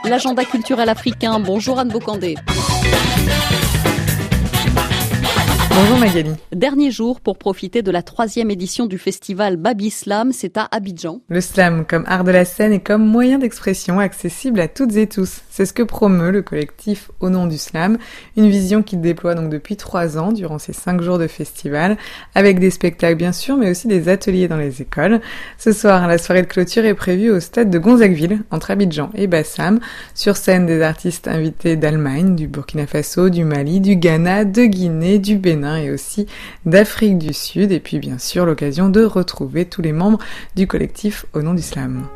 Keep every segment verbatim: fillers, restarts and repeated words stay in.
L'agenda culturel africain. Bonjour Anne Bocandé. Bonjour Magali. Dernier jour pour profiter de la troisième édition du festival Babi Slam, c'est à Abidjan. Le slam comme art de la scène et comme moyen d'expression accessible à toutes et tous. C'est ce que promeut le collectif Au nom du slam, une vision qu'il déploie donc depuis trois ans durant ces cinq jours de festival, avec des spectacles bien sûr, mais aussi des ateliers dans les écoles. Ce soir, la soirée de clôture est prévue au stade de Gonzagueville, entre Abidjan et Bassam. Sur scène, des artistes invités d'Allemagne, du Burkina Faso, du Mali, du Ghana, de Guinée, du Bénin, et aussi d'Afrique du Sud, et puis bien sûr l'occasion de retrouver tous les membres du collectif Au nom du slam.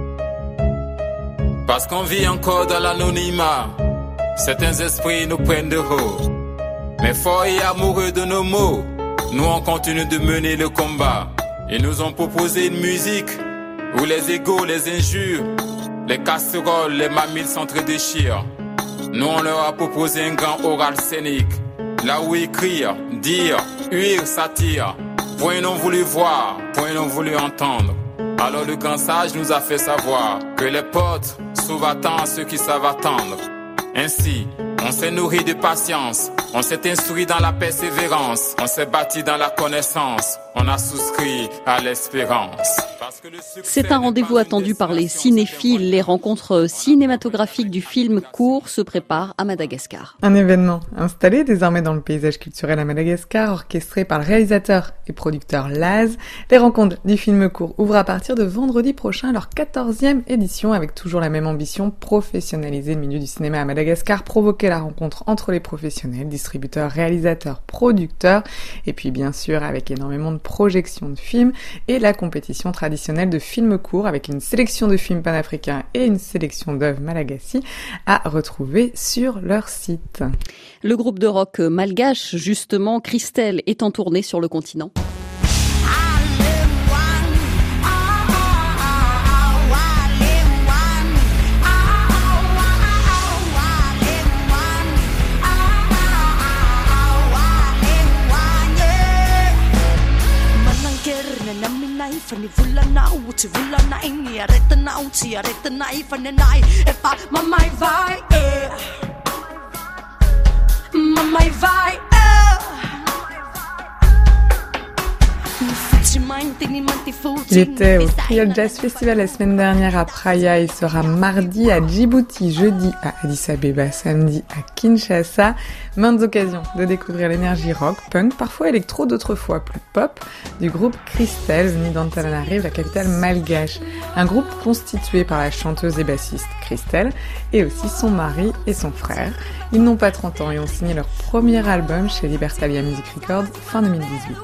Parce qu'on vit encore dans l'anonymat, certains esprits nous prennent de haut. Mais forts et amoureux de nos mots, nous on continue de mener le combat. Ils nous ont proposé une musique où les égos, les injures, les casseroles, les mamilles s'entre-déchirent. Nous on leur a proposé un grand oral scénique, là où écrire, dire, huire, s'attire. Point ils n'ont voulu voir, point ils n'ont voulu entendre. Alors le grand sage nous a fait savoir que les potes sauvent à temps ceux qui savent attendre. Ainsi, on s'est nourri de patience, on s'est instruit dans la persévérance, on s'est bâti dans la connaissance, on a souscrit à l'espérance. C'est un rendez-vous attendu par les cinéphiles. Les rencontres cinématographiques du film court se préparent à Madagascar. Un événement installé désormais dans le paysage culturel à Madagascar, orchestré par le réalisateur et producteur Laz. Les rencontres du film court ouvrent à partir de vendredi prochain leur quatorzième édition, avec toujours la même ambition, professionnaliser le milieu du cinéma à Madagascar, provoquer la rencontre entre les professionnels, distributeurs, réalisateurs, producteurs, et puis bien sûr avec énormément de projections de films et la compétition traditionnelle de films courts avec une sélection de films panafricains et une sélection d'œuvres malagasy à retrouver sur leur site. Le groupe de rock malgache, justement, Christelle, est en tournée sur le continent. Fanny Vulana, Uchi Vulana, Nia Retana, Uchi Retana, Fanny Nai, Epa, Mamai Vai, Mamai Vai, Il était au Creole Jazz Festival la semaine dernière à Praia. Il sera mardi à Djibouti, jeudi à Addis Abeba, samedi à Kinshasa. Maintes occasions de découvrir l'énergie rock, punk, parfois électro, d'autres fois plus pop, du groupe Christelle, venu d'Antananarive, la capitale malgache. Un groupe constitué par la chanteuse et bassiste Christelle, et aussi son mari et son frère. Ils n'ont pas trente ans et ont signé leur premier album chez Libertalia Music Records fin deux mille dix-huit.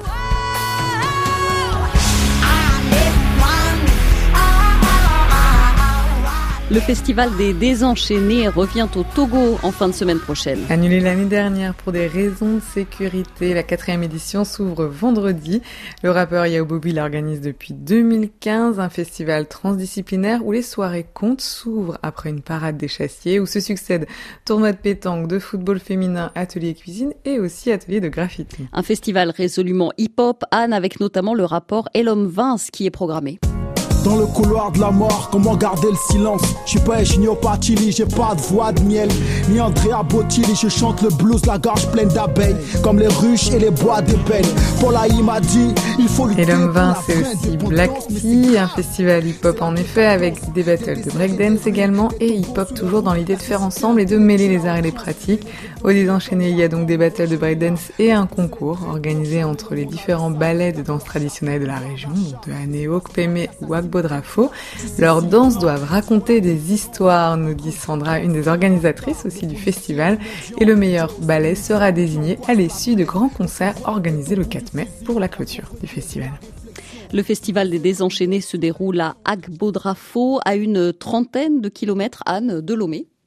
Le festival des Désenchaînés revient au Togo en fin de semaine prochaine. Annulé l'année dernière pour des raisons de sécurité, la quatrième édition s'ouvre vendredi. Le rappeur Yao Bobby l'organise depuis deux mille quinze, un festival transdisciplinaire où les soirées comptent s'ouvrent après une parade des chassiers, où se succèdent tournois de pétanque, de football féminin, ateliers cuisine et aussi ateliers de graffiti. Un festival résolument hip-hop, Anne, avec notamment le rapport Elom Vince qui est programmé. Dans le couloir de la mort, comment garder le silence? Je suis pas Ejinho Patili, j'ai pas de voix de miel. Ni Andrea Bottili, je chante le blues, la gorge pleine d'abeilles. Comme les ruches et les bois d'ébène. Paula il m'a dit, il faut lutter. Et l'homme vingt, c'est aussi Black Tea, un festival hip-hop en effet, avec des battles de breakdance également, et hip-hop toujours dans l'idée de faire ensemble et de mêler les arts et les pratiques. Au Désenchaîné, il y a donc des battles de breakdance et un concours organisé entre les différents ballets de danse traditionnelle de la région, donc de Anéo, Kpémé ou Agbodrafo. Leurs danses doivent raconter des histoires, nous dit Sandra, une des organisatrices aussi du festival, et le meilleur ballet sera désigné à l'issue de grands concerts organisés le quatre mai pour la clôture du festival. Le festival des Désenchaînés se déroule à Agbodrafo, à une trentaine de kilomètres, Anne, de Lomé.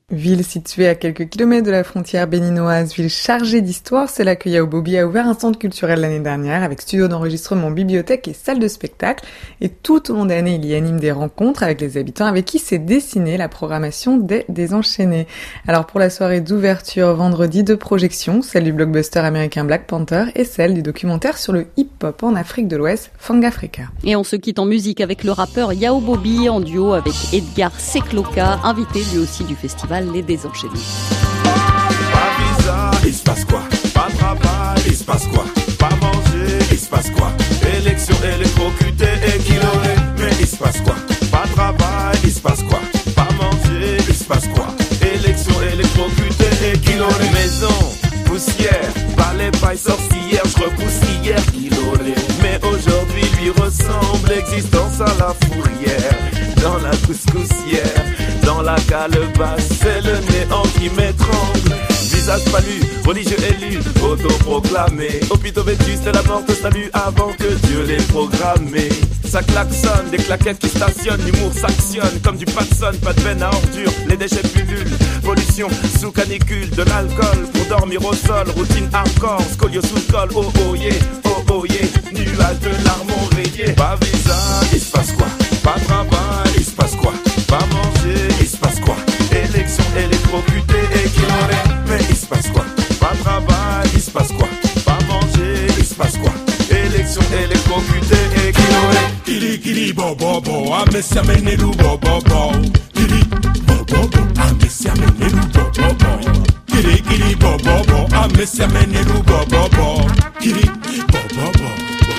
Ville située à quelques kilomètres de la frontière béninoise, ville chargée d'histoire, c'est là que Yao Bobi a ouvert un centre culturel l'année dernière avec studio d'enregistrement, bibliothèque et salle de spectacle. Et tout au long de l'année, il y anime des rencontres avec les habitants avec qui s'est dessinée la programmation des Désenchaînés. Alors pour la soirée d'ouverture vendredi, deux projections, celle du blockbuster américain Black Panther et celle du documentaire sur le hip-hop en Afrique de l'Ouest, Fangafrika. Et on se quitte en musique avec le rappeur Yao Bobi en duo avec Edgar Sekloka, invité lui aussi du festival Les Désenchaînés. Pas visa, il se passe quoi? Pas de travail, il se passe quoi? Pas manger, il se passe quoi? Élection électrocutée et kilorée, mais il se passe quoi? Pas de travail, il se passe quoi? Pas manger, il se passe quoi? Élection électrocutée et kilorée. Maison, poussière, balai, paille, sorcière, je repousse hier kilorée. Mais aujourd'hui lui ressemble l'existence à la fourrière. Dans la couscoussière, dans la calebasse, c'est le néant qui m'étrangle. Visage palu, religieux élu, autoproclamé. Hôpitaux vétus, c'est la mort te salue avant que Dieu l'ait programmé. Ça klaxonne, des claquettes qui stationnent, l'humour s'actionne comme du Patson, pas de veine à ordures, les déchets pullulent. Pollution sous canicule, de l'alcool pour dormir au sol, routine hardcore, scolio sous le col, oh oh yeah, oh oh yeah, nuage de larmes rayées. Pas visa, il se passe quoi? Pas de travail, il se passe quoi? Pas manger, il se passe quoi? Élection électrocutée et kilorée, mais il se passe quoi? Pas de travail, il se passe quoi? Pas manger, il se passe quoi? Élection électrocutée et kilorée. Kiri kiri bo bo bo, amesi amenelu bo bo bo. Kiri bo bo bo, amesi amenelu bo bo bo. Kiri kiri bo bo bo, amesi amenelu bo bo bo. Kiri bo bo bo.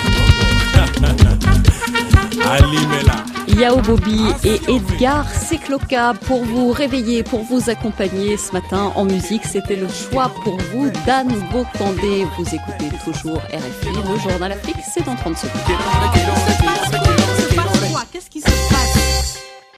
Ali Mela. Yao Bobi et Edgar Sekloka pour vous réveiller, pour vous accompagner ce matin en musique. C'était le choix pour vous d'Anne Bocandé. Vous écoutez toujours R F I, le journal Afrique, c'est dans trente secondes. Qu'est-ce qui se passe? Qu'est-ce qui se passe?